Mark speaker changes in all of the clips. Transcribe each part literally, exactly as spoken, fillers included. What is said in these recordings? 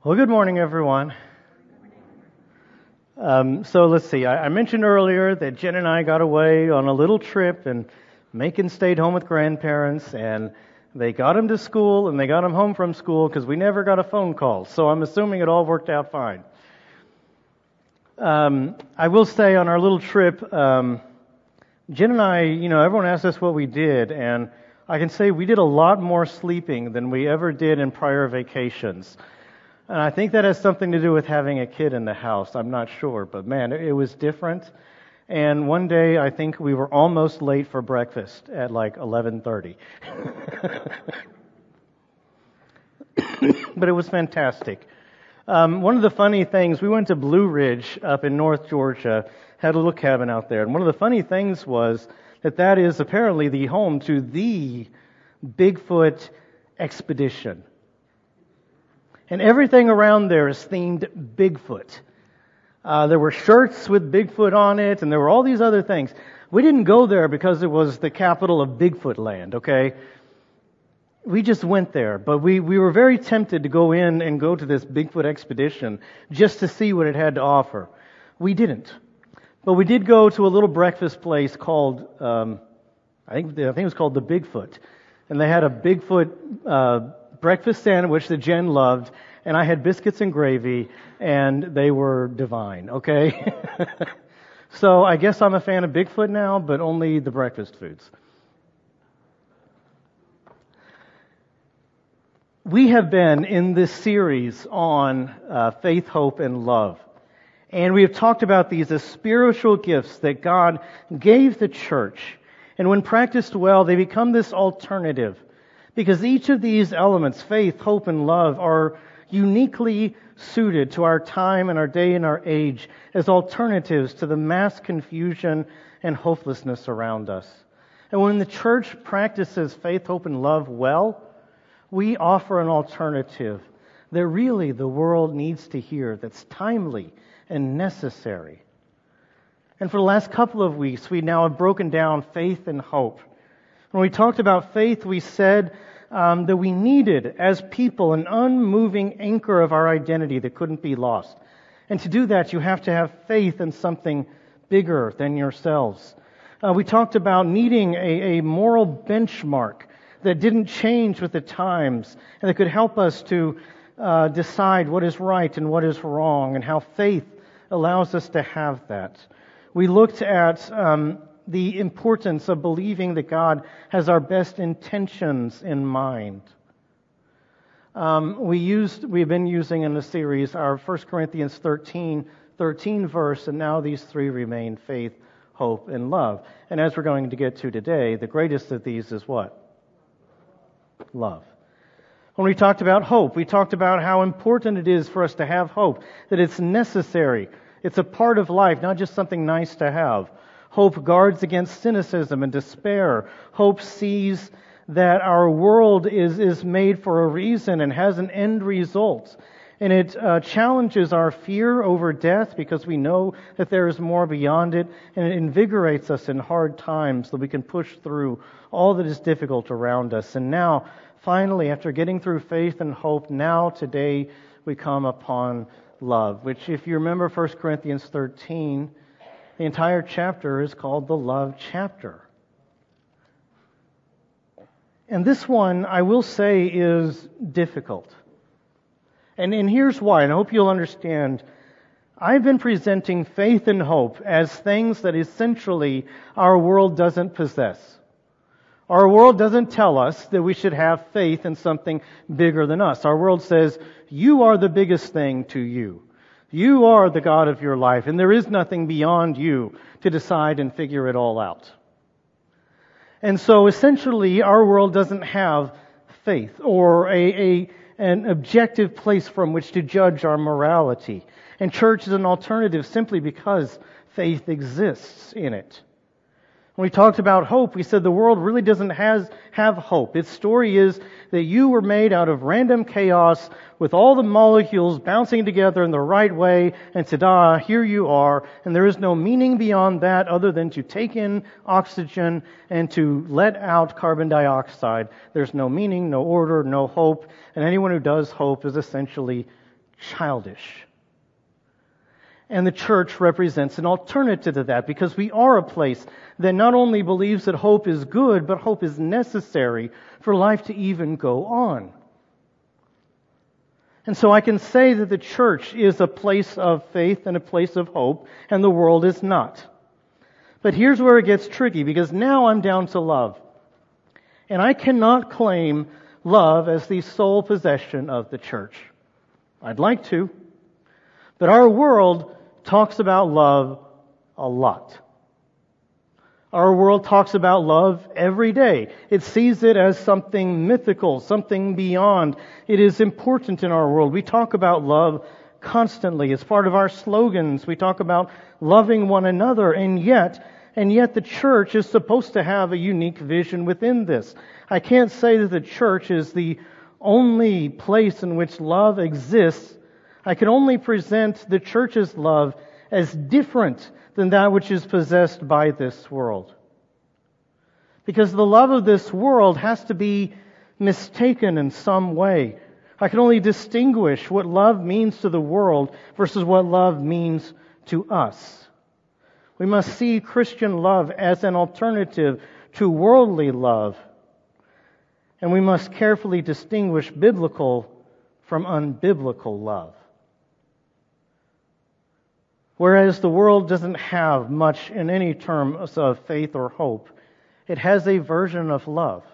Speaker 1: Well, good morning, everyone. Um, so let's see. I, I mentioned earlier that Jen and I got away on a little trip, and Macon stayed home with grandparents, and they got him to school, and they got him home from school because we never got a phone call. So I'm assuming it all worked out fine. Um, I will say on our little trip, um, Jen and I, you know, everyone asked us what we did, and I can say we did a lot more sleeping than we ever did in prior vacations. And I think that has something to do with having a kid in the house. I'm not sure, but man, it was different. And one day, I think we were almost late for breakfast at like eleven thirty. But it was fantastic. Um, one of the funny things, we went to Blue Ridge up in North Georgia, had a little cabin out there. And one of the funny things was that that is apparently the home to the Bigfoot expedition. And everything around there is themed Bigfoot. Uh, there were shirts with Bigfoot on it, and there were all these other things. We didn't go there because it was the capital of Bigfoot land, okay? We just went there, but we, we were very tempted to go in and go to this Bigfoot expedition just to see what it had to offer. We didn't. But we did go to a little breakfast place called, um, I think I think it was called the Bigfoot. And they had a Bigfoot uh breakfast sandwich that Jen loved, and I had biscuits and gravy, and they were divine, okay? So I guess I'm a fan of Bigfoot now, but only the breakfast foods. We have been in this series on uh, faith, hope, and love. And we have talked about these as spiritual gifts that God gave the church. And when practiced well, they become this alternative. Because each of these elements, faith, hope, and love, are uniquely suited to our time and our day and our age as alternatives to the mass confusion and hopelessness around us. And when the church practices faith, hope, and love well, we offer an alternative that really the world needs to hear, that's timely and necessary. And for the last couple of weeks, we now have broken down faith and hope. When we talked about faith, we said um, that we needed, as people, an unmoving anchor of our identity that couldn't be lost. And to do that, you have to have faith in something bigger than yourselves. Uh, we talked about needing a, a moral benchmark that didn't change with the times and that could help us to uh, decide what is right and what is wrong, and how faith allows us to have that. We looked at um, the importance of believing that God has our best intentions in mind. Um, we used, we've been using in the series our First Corinthians thirteen, thirteen verse, and now these three remain: faith, hope, and love. And as we're going to get to today, the greatest of these is what? Love. When we talked about hope, we talked about how important it is for us to have hope, that it's necessary. It's a part of life, not just something nice to have. Hope guards against cynicism and despair. Hope sees that our world is, is made for a reason and has an end result. And it uh, challenges our fear over death because we know that there is more beyond it. And it invigorates us in hard times so that we can push through all that is difficult around us. And now, finally, after getting through faith and hope, now today we come upon love, which, if you remember First Corinthians thirteen, the entire chapter is called the love chapter. And this one, I will say, is difficult. And, and here's why, and I hope you'll understand. I've been presenting faith and hope as things that essentially our world doesn't possess. Our world doesn't tell us that we should have faith in something bigger than us. Our world says, you are the biggest thing to you. You are the God of your life, and there is nothing beyond you to decide and figure it all out. And so essentially, our world doesn't have faith or a, a an objective place from which to judge our morality. And church is an alternative simply because faith exists in it. When we talked about hope, we said the world really doesn't has, have hope. Its story is that you were made out of random chaos with all the molecules bouncing together in the right way, and ta-da, here you are, and there is no meaning beyond that other than to take in oxygen and to let out carbon dioxide. There's no meaning, no order, no hope, and anyone who does hope is essentially childish. And the church represents an alternative to that, because we are a place that not only believes that hope is good, but hope is necessary for life to even go on. And so I can say that the church is a place of faith and a place of hope, and the world is not. But here's where it gets tricky, because now I'm down to love. And I cannot claim love as the sole possession of the church. I'd like to. But our world talks about love a lot. Our world talks about love every day. It sees it as something mythical, something beyond. It is important in our world. We talk about love constantly. It's part of our slogans. We talk about loving one another, and yet, and yet the church is supposed to have a unique vision within this. I can't say that the church is the only place in which love exists. I can only present the church's love as different than that which is possessed by this world. Because the love of this world has to be mistaken in some way. I can only distinguish what love means to the world versus what love means to us. We must see Christian love as an alternative to worldly love. And we must carefully distinguish biblical from unbiblical love. Whereas the world doesn't have much in any terms of faith or hope, it has a version of love.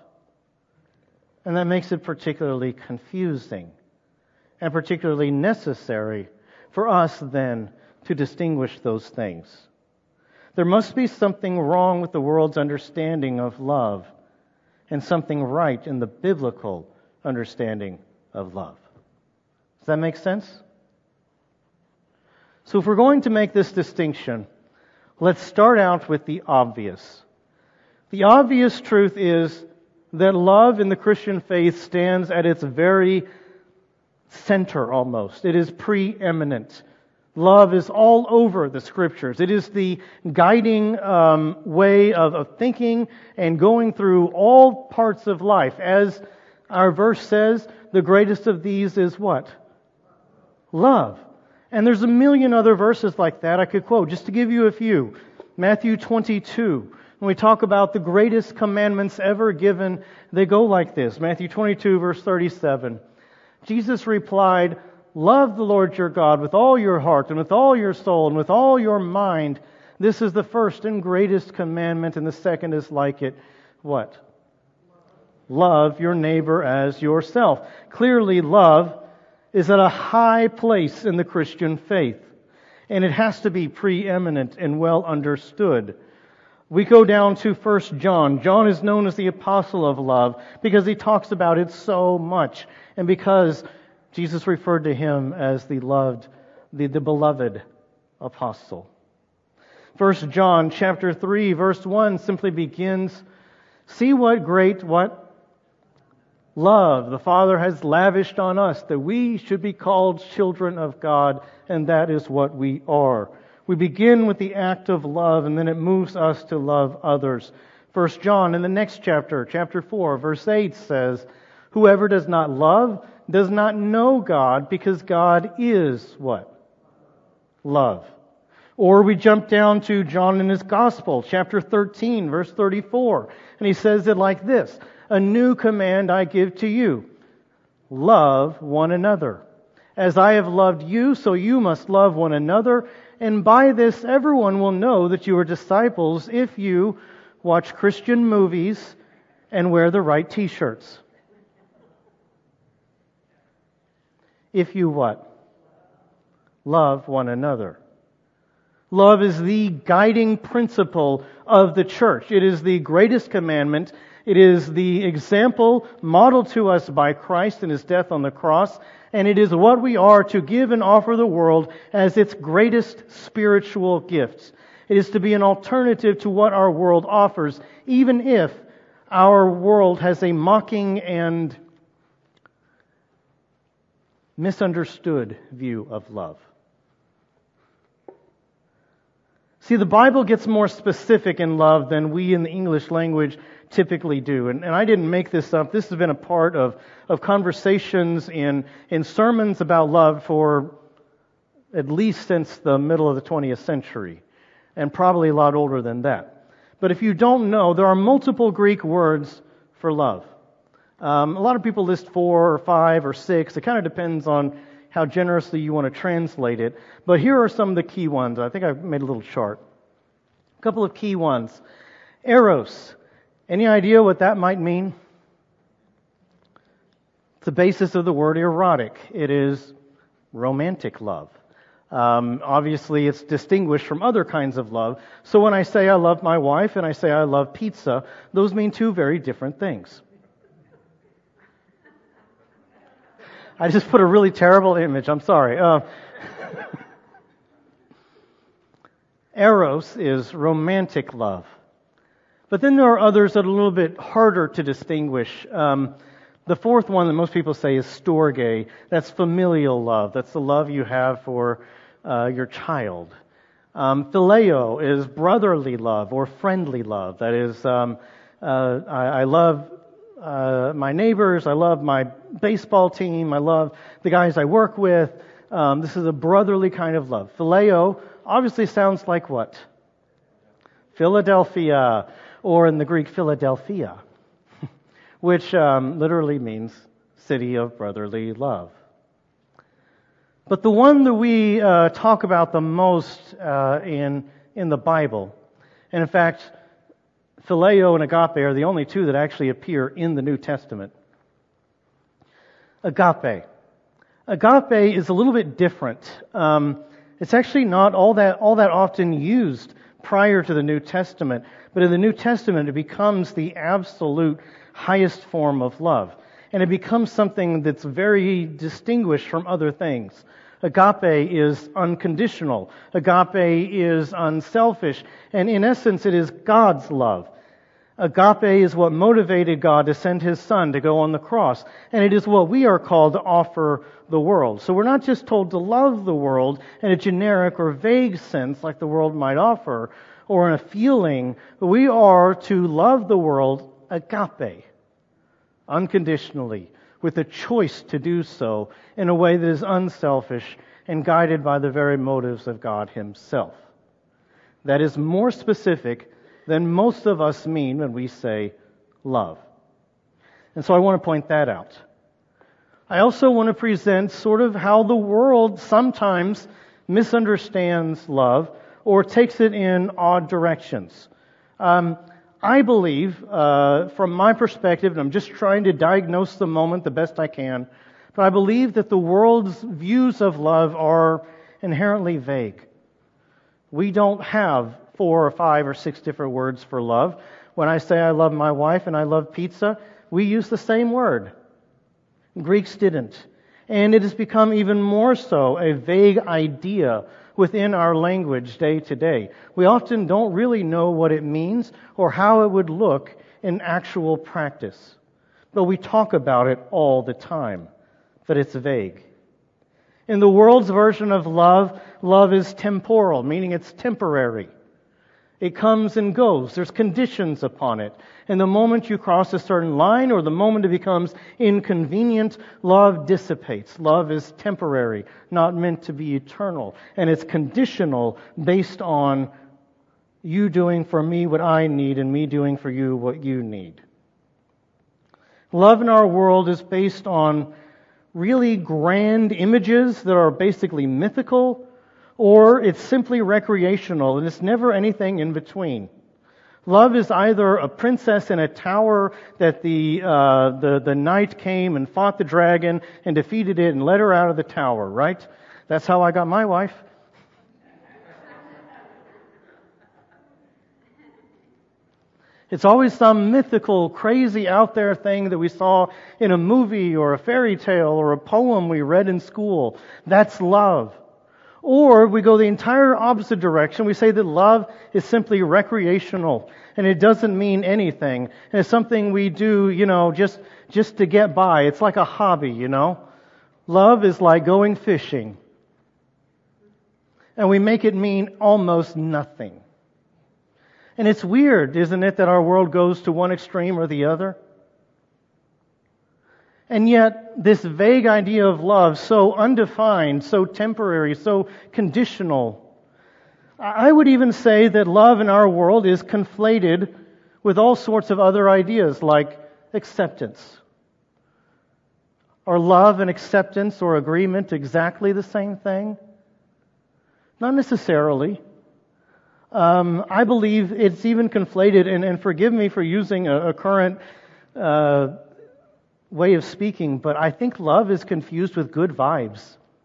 Speaker 1: And that makes it particularly confusing and particularly necessary for us then to distinguish those things. There must be something wrong with the world's understanding of love and something right in the biblical understanding of love. Does that make sense? So if we're going to make this distinction, let's start out with the obvious. The obvious truth is that love in the Christian faith stands at its very center almost. It is preeminent. Love is all over the Scriptures. It is the guiding um, way of, of thinking and going through all parts of life. As our verse says, the greatest of these is what? Love. And there's a million other verses like that I could quote, just to give you a few. Matthew twenty-two, when we talk about the greatest commandments ever given, they go like this. Matthew twenty-two, verse thirty-seven. Jesus replied, "Love the Lord your God with all your heart and with all your soul and with all your mind. This is the first and greatest commandment, and the second is like it." What? Love your neighbor as yourself. Clearly, love is at a high place in the Christian faith, and it has to be preeminent and well understood. We go down to First John. John is known as the apostle of love because he talks about it so much, and because Jesus referred to him as the loved, the, the beloved apostle. First John chapter three, verse one simply begins, "See what great, what? Love the Father has lavished on us, that we should be called children of God, and that is what we are." We begin with the act of love, and then it moves us to love others. First John, in the next chapter, chapter four, verse eight says, "Whoever does not love does not know God, because God is" what? Love. Or we jump down to John in his Gospel, chapter thirteen, verse thirty-four, and he says it like this, "A new command I give to you, love one another. As I have loved you, so you must love one another, and by this everyone will know that you are disciples if you watch Christian movies and wear the right t-shirts." If you what? Love one another. Love is the guiding principle of the church. It is the greatest commandment. It is the example modeled to us by Christ in His death on the cross, and it is what we are to give and offer the world as its greatest spiritual gift. It is to be an alternative to what our world offers, even if our world has a mocking and misunderstood view of love. See, the Bible gets more specific in love than we in the English language typically do. And, and I didn't make this up. This has been a part of, of conversations in, in sermons about love for at least since the middle of the twentieth century, and probably a lot older than that. But if you don't know, there are multiple Greek words for love. Um, a lot of people list four or five or six. It kind of depends on how generously you want to translate it. But here are some of the key ones. I think I made a little chart. A couple of key ones. Eros. Any idea what that might mean? It's the basis of the word erotic. It is romantic love. Um, obviously, it's distinguished from other kinds of love. So when I say I love my wife and I say I love pizza, those mean two very different things. I just put a really terrible image. I'm sorry. Uh, Eros is romantic love. But then there are others that are a little bit harder to distinguish. Um, the fourth one that most people say is storge. That's familial love. That's the love you have for uh, your child. Um, phileo is brotherly love or friendly love. That is, um, uh, I, I love Uh, my neighbors, I love my baseball team, I love the guys I work with. Um, this is a brotherly kind of love. Phileo obviously sounds like what? Philadelphia, or in the Greek, Philadelphia, which um, literally means city of brotherly love. But the one that we uh, talk about the most uh, in in the Bible, and in fact, Phileo and agape are the only two that actually appear in the New Testament. Agape. Agape is a little bit different. Um, it's actually not all that all that often used prior to the New Testament, but in the New Testament it becomes the absolute highest form of love, and it becomes something that's very distinguished from other things. Agape is unconditional. Agape is unselfish, and in essence it is God's love. Agape is what motivated God to send His Son to go on the cross. And it is what we are called to offer the world. So we're not just told to love the world in a generic or vague sense like the world might offer, or in a feeling, but we are to love the world agape, unconditionally, with a choice to do so in a way that is unselfish and guided by the very motives of God Himself. That is more specific than most of us mean when we say love. And so I want to point that out. I also want to present sort of how the world sometimes misunderstands love or takes it in odd directions. Um, I believe, uh, from my perspective, and I'm just trying to diagnose the moment the best I can, but I believe that the world's views of love are inherently vague. We don't have four or five or six different words for love. When I say I love my wife and I love pizza, we use the same word. Greeks didn't. And it has become even more so a vague idea within our language day to day. We often don't really know what it means or how it would look in actual practice. But we talk about it all the time, but it's vague. In the world's version of love, love is temporal, meaning it's temporary. It comes and goes. There's conditions upon it. And the moment you cross a certain line or the moment it becomes inconvenient, love dissipates. Love is temporary, not meant to be eternal. And it's conditional based on you doing for me what I need and me doing for you what you need. Love in our world is based on really grand images that are basically mythical, or it's simply recreational, and it's never anything in between. Love is either a princess in a tower that the, uh, the, the knight came and fought the dragon and defeated it and let her out of the tower, right? That's how I got my wife. It's always some mythical, crazy, out there thing that we saw in a movie or a fairy tale or a poem we read in school. That's love. Or we go the entire opposite direction. We say that love is simply recreational and it doesn't mean anything. And it's something we do, you know, just, just to get by. It's like a hobby, you know. Love is like going fishing. and we make it mean almost nothing. And it's weird, isn't it, that our world goes to one extreme or the other? And yet, this vague idea of love, so undefined, so temporary, so conditional, I would even say that love in our world is conflated with all sorts of other ideas like acceptance. Are love and acceptance or agreement exactly the same thing? Not necessarily. Um, I believe it's even conflated, and, and forgive me for using a, a current uh, way of speaking, but I think love is confused with good vibes.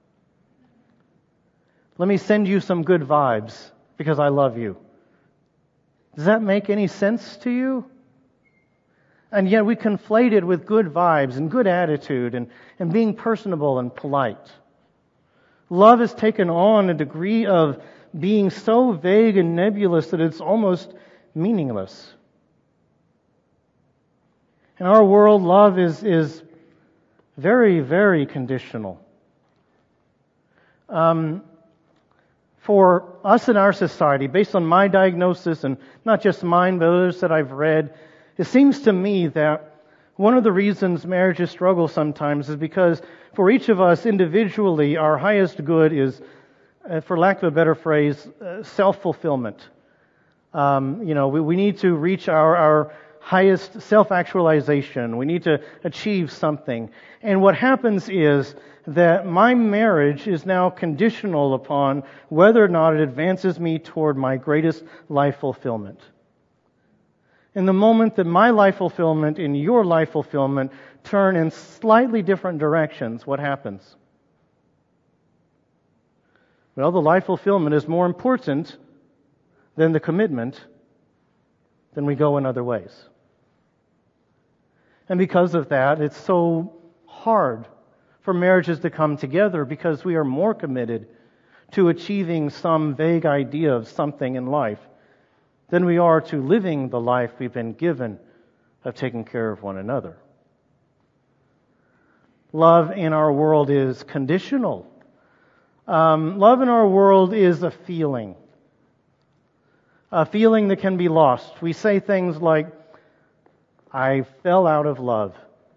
Speaker 1: Let me send you some good vibes because I love you. Does that make any sense to you? And yet we conflate it with good vibes and good attitude and, and being personable and polite. Love has taken on a degree of being so vague and nebulous that it's almost meaningless. In our world, love is, is very, very conditional. Um, for us in our society, based on my diagnosis, and not just mine, but others that I've read, it seems to me that one of the reasons marriages struggle sometimes is because for each of us individually, our highest good is, uh, for lack of a better phrase, uh, self-fulfillment. Um, you know, we, we need to reach our, our highest self-actualization. We need to achieve something. And what happens is that my marriage is now conditional upon whether or not it advances me toward my greatest life fulfillment. In the moment that my life fulfillment and your life fulfillment turn in slightly different directions, what happens? Well, the life fulfillment is more important than the commitment, then we go in other ways. And because of that, it's so hard for marriages to come together because we are more committed to achieving some vague idea of something in life than we are to living the life we've been given of taking care of one another. Love in our world is conditional. Um, love in our world is a feeling. A feeling that can be lost. We say things like, I fell out of love.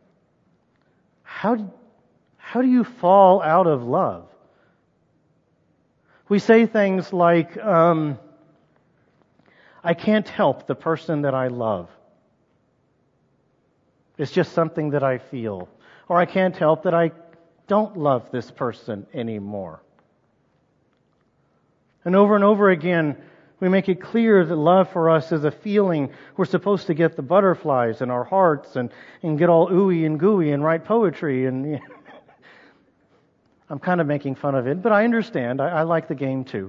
Speaker 1: How, how do you fall out of love? We say things like, um, I can't help the person that I love. It's just something that I feel. Or I can't help that I don't love this person anymore. And over and over again, we make it clear that love for us is a feeling. We're supposed to get the butterflies in our hearts and, and get all ooey and gooey and write poetry. And you know, I'm kind of making fun of it, but I understand. I, I like the game too.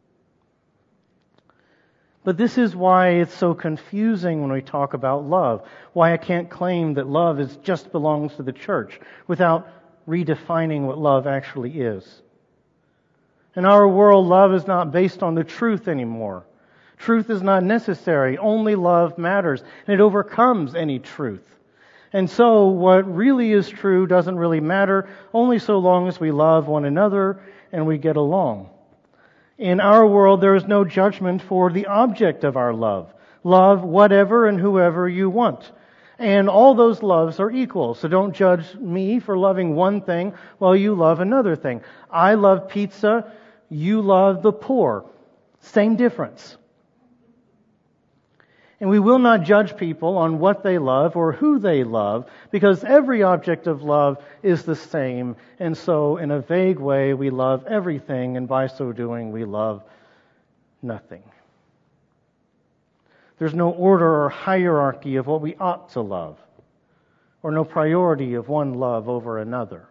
Speaker 1: But this is why it's so confusing when we talk about love. Why I can't claim that love is just belongs to the church without redefining what love actually is. In our world, love is not based on the truth anymore. Truth is not necessary. Only love matters. And it overcomes any truth. And so what really is true doesn't really matter, only so long as we love one another and we get along. In our world, there is no judgment for the object of our love. Love whatever and whoever you want. And all those loves are equal. So don't judge me for loving one thing while you love another thing. I love pizza. You love the poor. Same difference. And we will not judge people on what they love or who they love, because every object of love is the same. And so, in a vague way, we love everything, and by so doing, we love nothing. There's no order or hierarchy of what we ought to love, or no priority of one love over another.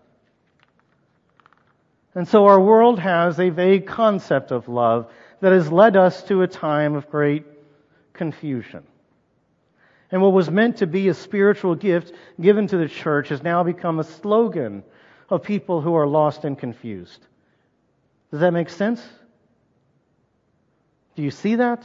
Speaker 1: And so our world has a vague concept of love that has led us to a time of great confusion. And what was meant to be a spiritual gift given to the church has now become a slogan of people who are lost and confused. Does that make sense? Do you see that?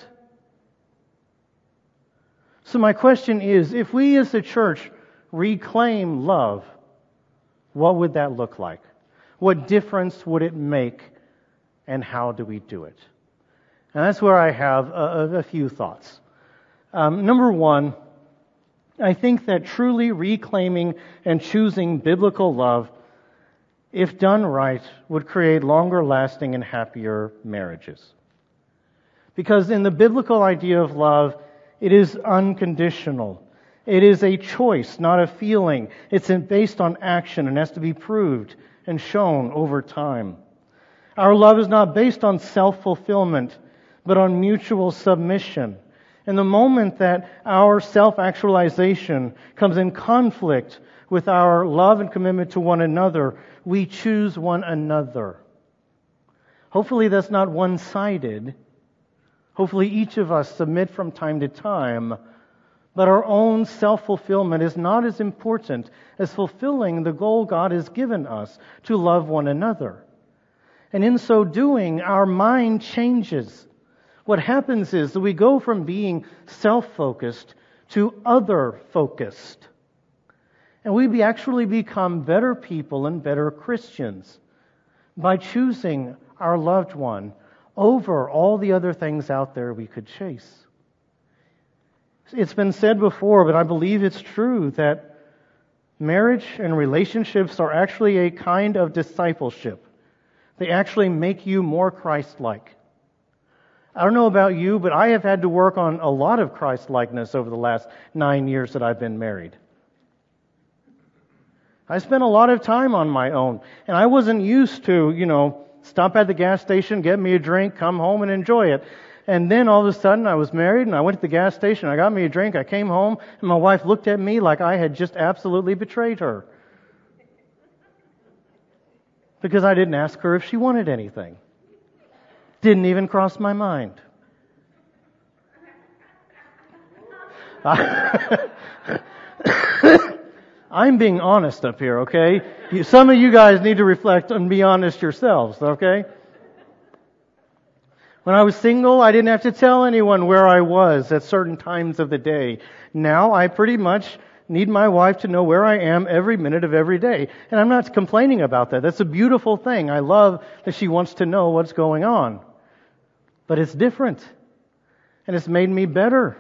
Speaker 1: So my question is, if we as the church reclaim love, what would that look like? What difference would it make and how do we do it? And that's where I have a, a few thoughts. Um, number one, I think that truly reclaiming and choosing biblical love, if done right, would create longer lasting and happier marriages. Because in the biblical idea of love, it is unconditional. It is a choice, not a feeling. It's based on action and has to be proved and shown over time. Our love is not based on self-fulfillment, but on mutual submission. And the moment that our self-actualization comes in conflict with our love and commitment to one another, we choose one another. Hopefully that's not one-sided. Hopefully each of us submit from time to time, but our own self-fulfillment is not as important as fulfilling the goal God has given us to love one another. And in so doing, our mind changes. What happens is that we go from being self-focused to other-focused. And we be actually become better people and better Christians by choosing our loved one over all the other things out there we could chase. It's been said before, but I believe it's true, that marriage and relationships are actually a kind of discipleship. They actually make you more Christ-like. I don't know about you, but I have had to work on a lot of Christ-likeness over the last nine years that I've been married. I spent a lot of time on my own, and I wasn't used to, you know, stop at the gas station, get me a drink, come home and enjoy it. And then all of a sudden I was married and I went to the gas station, I got me a drink, I came home, and my wife looked at me like I had just absolutely betrayed her. Because I didn't ask her if she wanted anything. Didn't even cross my mind. I'm being honest up here, okay? You, some of you guys need to reflect and be honest yourselves, okay? When I was single, I didn't have to tell anyone where I was at certain times of the day. Now I pretty much need my wife to know where I am every minute of every day. And I'm not complaining about that. That's a beautiful thing. I love that she wants to know what's going on. But it's different. And it's made me better.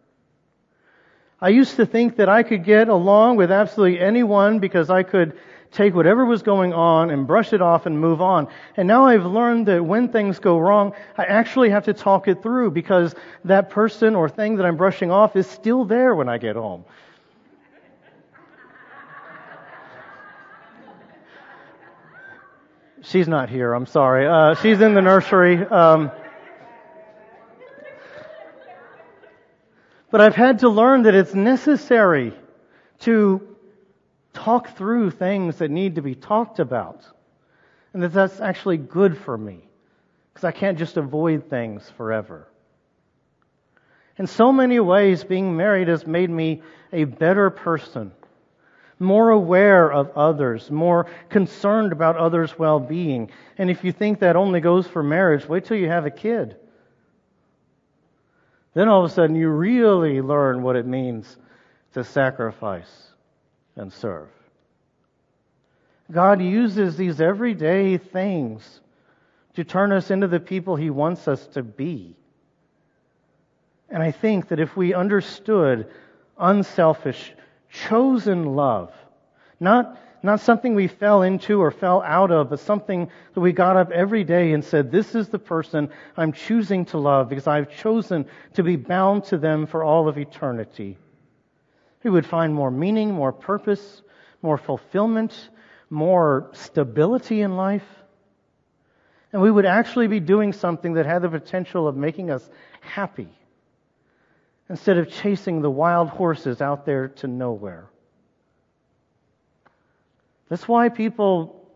Speaker 1: I used to think that I could get along with absolutely anyone because I could take whatever was going on and brush it off and move on. And now I've learned that when things go wrong, I actually have to talk it through because that person or thing that I'm brushing off is still there when I get home. She's not here, I'm sorry. Uh, she's in the nursery. Um, but I've had to learn that it's necessary to talk through things that need to be talked about. And that that's actually good for me. Because I can't just avoid things forever. In so many ways, being married has made me a better person. More aware of others. More concerned about others' well-being. And if you think that only goes for marriage, wait till you have a kid. Then all of a sudden you really learn what it means to sacrifice and serve. God uses these everyday things to turn us into the people He wants us to be. And I think that if we understood unselfish, chosen love, not, not something we fell into or fell out of, but something that we got up every day and said, this is the person I'm choosing to love because I've chosen to be bound to them for all of eternity. We would find more meaning, more purpose, more fulfillment, more stability in life. And we would actually be doing something that had the potential of making us happy instead of chasing the wild horses out there to nowhere. That's why people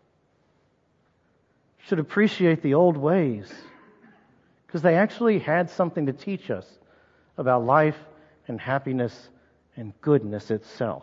Speaker 1: should appreciate the old ways, because they actually had something to teach us about life and happiness and goodness itself.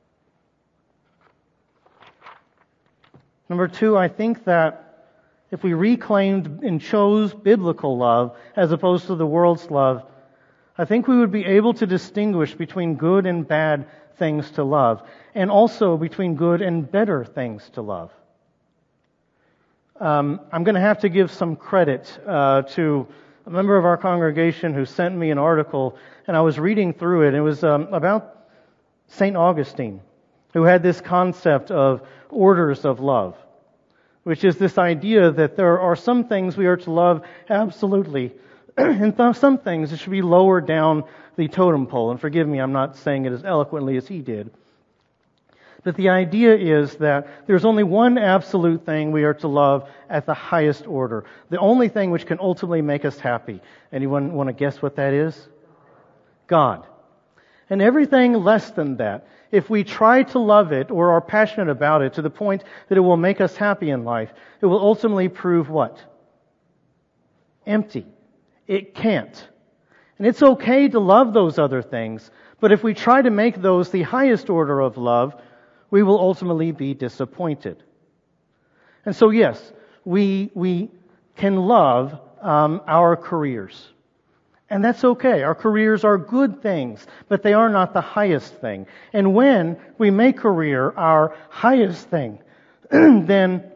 Speaker 1: Number two, I think that if we reclaimed and chose biblical love as opposed to the world's love, I think we would be able to distinguish between good and bad things to love, and also between good and better things to love. Um, I'm going to have to give some credit uh, to a member of our congregation who sent me an article, and I was reading through it. It was um, about Saint Augustine, who had this concept of orders of love, which is this idea that there are some things we are to love absolutely, and th- some things that should be lower down the totem pole. And forgive me, I'm not saying it as eloquently as he did. But the idea is that there's only one absolute thing we are to love at the highest order. The only thing which can ultimately make us happy. Anyone want to guess what that is? God. And everything less than that, if we try to love it or are passionate about it to the point that it will make us happy in life, it will ultimately prove what? Empty. It can't. And it's okay to love those other things, but if we try to make those the highest order of love, we will ultimately be disappointed. And so yes, we we can love um, our careers. And that's okay. Our careers are good things, but they are not the highest thing. And when we make career our highest thing, then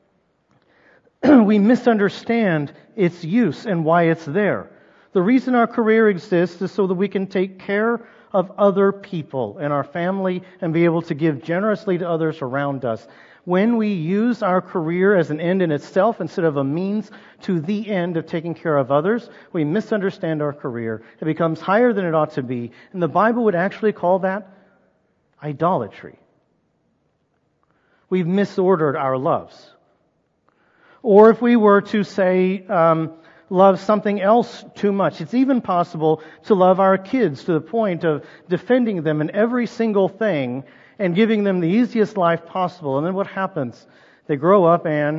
Speaker 1: we misunderstand its use and why it's there. The reason our career exists is so that we can take care of other people in our family and be able to give generously to others around us. When we use our career as an end in itself instead of a means to the end of taking care of others, we misunderstand our career. It becomes higher than it ought to be. And the Bible would actually call that idolatry. We've misordered our loves. Or if we were to say, um, love something else too much. It's even possible to love our kids to the point of defending them in every single thing and giving them the easiest life possible. And then what happens? They grow up and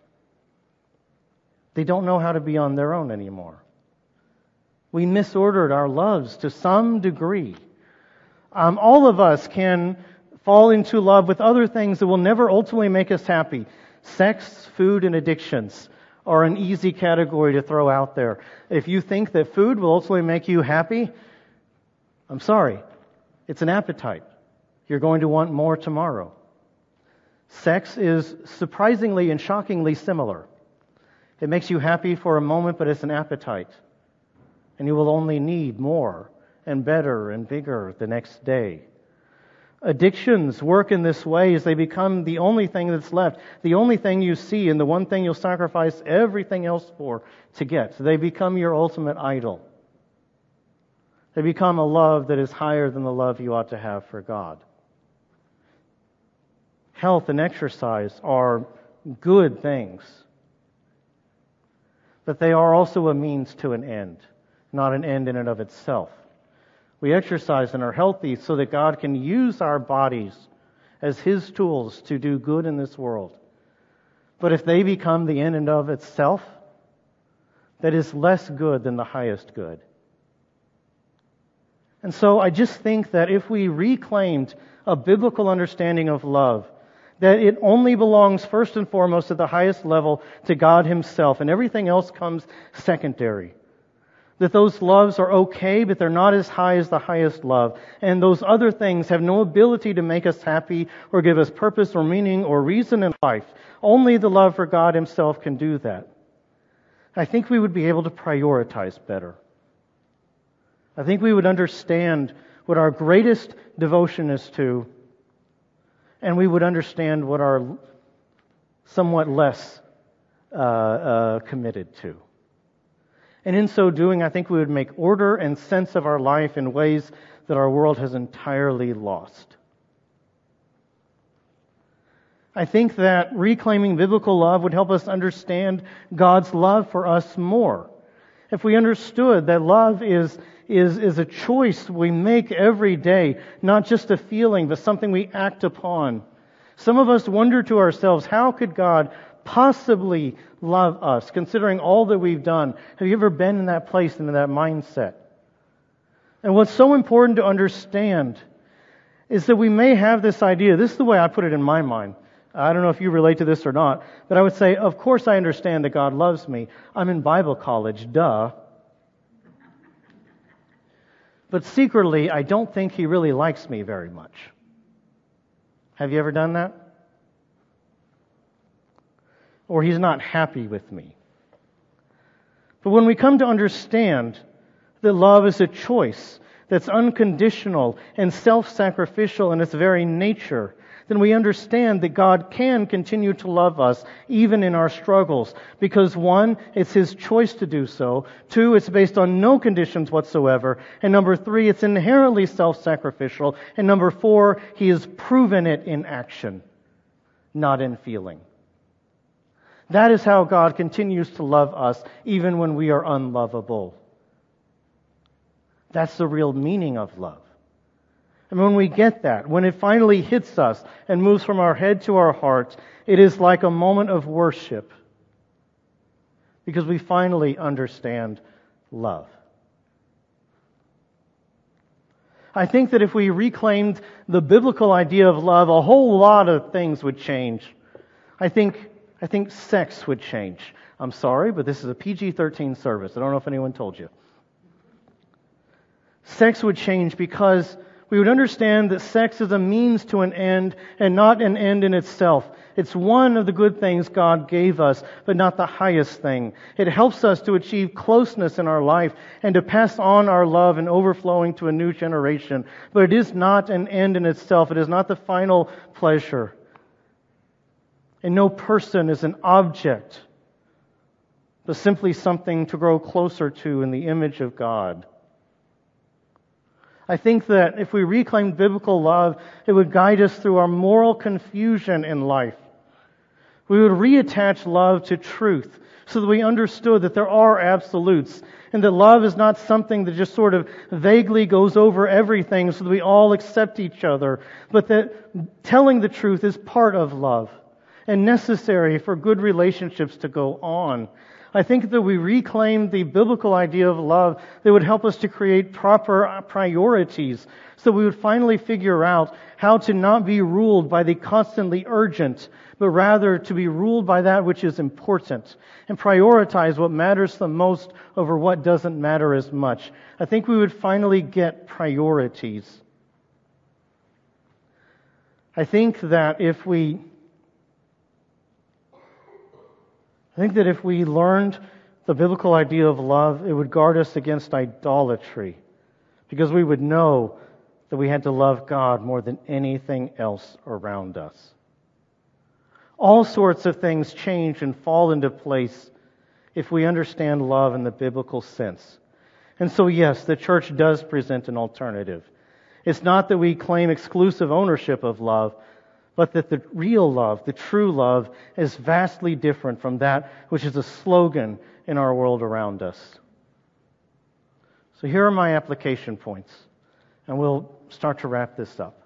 Speaker 1: they don't know how to be on their own anymore. We misordered our loves to some degree. Um, all of us can fall into love with other things that will never ultimately make us happy. Sex, food, and addictions are an easy category to throw out there. If you think that food will ultimately make you happy, I'm sorry. It's an appetite. You're going to want more tomorrow. Sex is surprisingly and shockingly similar. It makes you happy for a moment, but it's an appetite. And you will only need more and better and bigger the next day. Addictions work in this way as they become the only thing that's left, the only thing you see, and the one thing you'll sacrifice everything else for to get. So they become your ultimate idol. They become a love that is higher than the love you ought to have for God. Health and exercise are good things, but they are also a means to an end, not an end in and of itself. We exercise and are healthy so that God can use our bodies as His tools to do good in this world. But if they become the end and of itself, that is less good than the highest good. And so I just think that if we reclaimed a biblical understanding of love, that it only belongs first and foremost at the highest level to God Himself, and everything else comes secondary. That those loves are okay, but they're not as high as the highest love. And those other things have no ability to make us happy or give us purpose or meaning or reason in life. Only the love for God Himself can do that. I think we would be able to prioritize better. I think we would understand what our greatest devotion is to, and we would understand what our somewhat less uh, uh, committed to. And in so doing, I think we would make order and sense of our life in ways that our world has entirely lost. I think that reclaiming biblical love would help us understand God's love for us more. If we understood that love is, is, is a choice we make every day, not just a feeling, but something we act upon. Some of us wonder to ourselves, how could God possibly love us, considering all that we've done? Have you ever been in that place and in that mindset? And what's so important to understand is that we may have this idea. This is the way I put it in my mind. I don't know if you relate to this or not, but I would say, of course I understand that God loves me. I'm in Bible college, duh. But secretly, I don't think He really likes me very much. Have you ever done that? or He's not happy with me. But when we come to understand that love is a choice that's unconditional and self-sacrificial in its very nature, then we understand that God can continue to love us even in our struggles. Because one, it's His choice to do so. Two, it's based on no conditions whatsoever. And number three, it's inherently self-sacrificial. And number four, He has proven it in action, not in feeling. That is how God continues to love us even when we are unlovable. That's the real meaning of love. And when we get that, when it finally hits us and moves from our head to our heart, it is like a moment of worship because we finally understand love. I think that if we reclaimed the biblical idea of love, a whole lot of things would change. I think I think sex would change. I'm sorry, but this is a P G thirteen service. I don't know if anyone told you. Sex would change because we would understand that sex is a means to an end and not an end in itself. It's one of the good things God gave us, but not the highest thing. It helps us to achieve closeness in our life and to pass on our love and overflowing to a new generation. But it is not an end in itself. It is not the final pleasure. And no person is an object, but simply something to grow closer to in the image of God. I think that if we reclaimed biblical love, it would guide us through our moral confusion in life. We would reattach love to truth so that we understood that there are absolutes and that love is not something that just sort of vaguely goes over everything so that we all accept each other, but that telling the truth is part of love and necessary for good relationships to go on. I think that we reclaim the biblical idea of love that would help us to create proper priorities so we would finally figure out how to not be ruled by the constantly urgent, but rather to be ruled by that which is important and prioritize what matters the most over what doesn't matter as much. I think we would finally get priorities. I think that if we I think that if we learned the biblical idea of love, it would guard us against idolatry, because we would know that we had to love God more than anything else around us. All sorts of things change and fall into place if we understand love in the biblical sense. And so yes, the church does present an alternative. It's not that we claim exclusive ownership of love, but that the real love, the true love, is vastly different from that which is a slogan in our world around us. So here are my application points, and we'll start to wrap this up.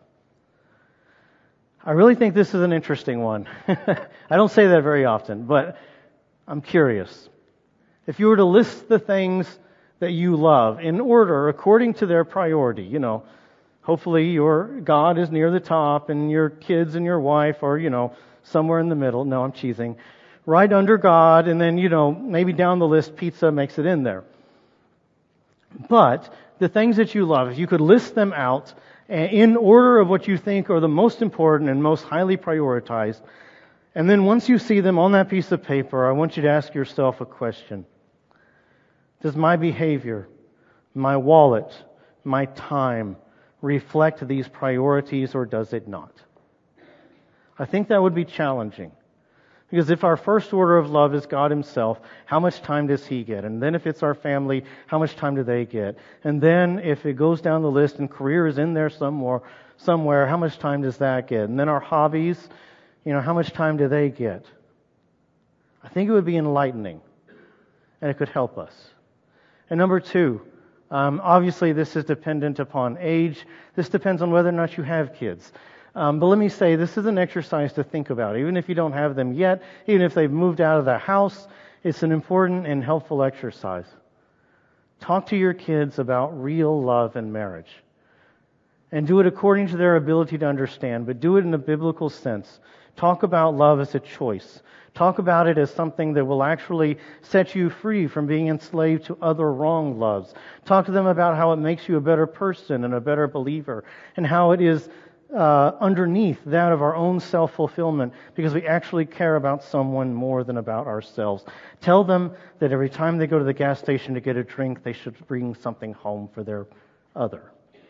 Speaker 1: I really think this is an interesting one. I don't say that very often, but I'm curious. If you were to list the things that you love in order according to their priority, you know, hopefully your God is near the top and your kids and your wife are, you know, somewhere in the middle. No, I'm cheesing. Right under God, and then, you know, maybe down the list, pizza makes it in there. But the things that you love, if you could list them out in order of what you think are the most important and most highly prioritized, and then once you see them on that piece of paper, I want you to ask yourself a question. Does my behavior, my wallet, my time, reflect these priorities, or does it not? I think that would be challenging. Because if our first order of love is God Himself, how much time does He get? And then if it's our family, how much time do they get? And then if it goes down the list and career is in there somewhere, somewhere, how much time does that get? And then our hobbies, you know, how much time do they get? I think it would be enlightening, and it could help us. And number two, Um, obviously, this is dependent upon age. This depends on whether or not you have kids. Um, but let me say, this is an exercise to think about. Even if you don't have them yet, even if they've moved out of the house, it's an important and helpful exercise. Talk to your kids about real love and marriage. And do it according to their ability to understand, but do it in a biblical sense. Talk about love as a choice. Talk about it as something that will actually set you free from being enslaved to other wrong loves. Talk to them about how it makes you a better person and a better believer, and how it is uh, underneath that of our own self-fulfillment because we actually care about someone more than about ourselves. Tell them that every time they go to the gas station to get a drink, they should bring something home for their other.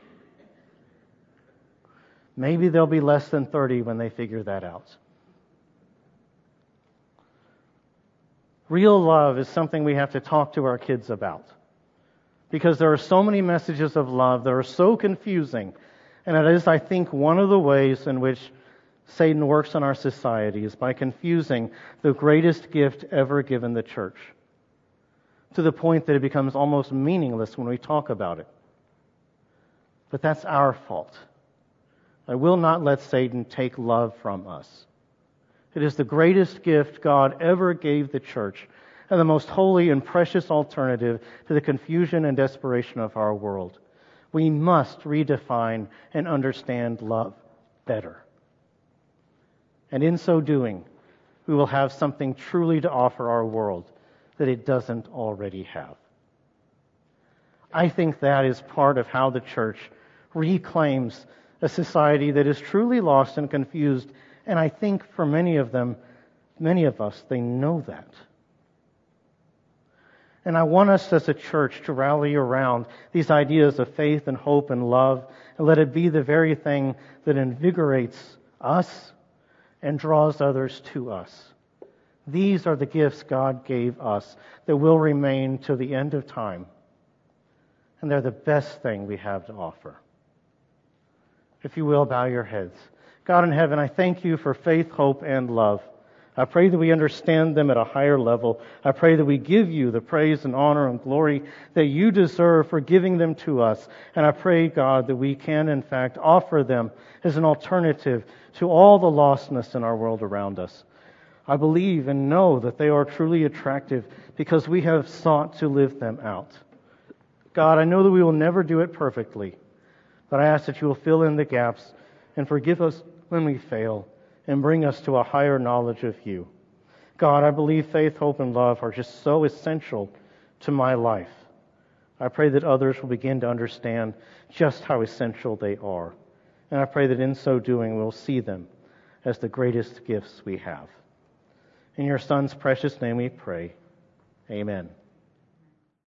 Speaker 1: Maybe they'll be less than thirty when they figure that out. Real love is something we have to talk to our kids about. Because there are so many messages of love that are so confusing. And it is, I think, one of the ways in which Satan works in our society is by confusing the greatest gift ever given the church to the point that it becomes almost meaningless when we talk about it. But that's our fault. I will not let Satan take love from us. It is the greatest gift God ever gave the church and the most holy and precious alternative to the confusion and desperation of our world. We must redefine and understand love better. And in so doing, we will have something truly to offer our world that it doesn't already have. I think that is part of how the church reclaims a society that is truly lost and confused. And I think for many of them, many of us, they know that. And I want us as a church to rally around these ideas of faith and hope and love, and let it be the very thing that invigorates us and draws others to us. These are the gifts God gave us that will remain to the end of time. And they're the best thing we have to offer. If you will, bow your heads. God in heaven, I thank you for faith, hope, and love. I pray that we understand them at a higher level. I pray that we give you the praise and honor and glory that you deserve for giving them to us. And I pray, God, that we can, in fact, offer them as an alternative to all the lostness in our world around us. I believe and know that they are truly attractive because we have sought to live them out. God, I know that we will never do it perfectly, but I ask that you will fill in the gaps and forgive us when we fail, and bring us to a higher knowledge of you. God, I believe faith, hope, and love are just so essential to my life. I pray that others will begin to understand just how essential they are. And I pray that in so doing, we'll see them as the greatest gifts we have. In your Son's precious name we pray. Amen.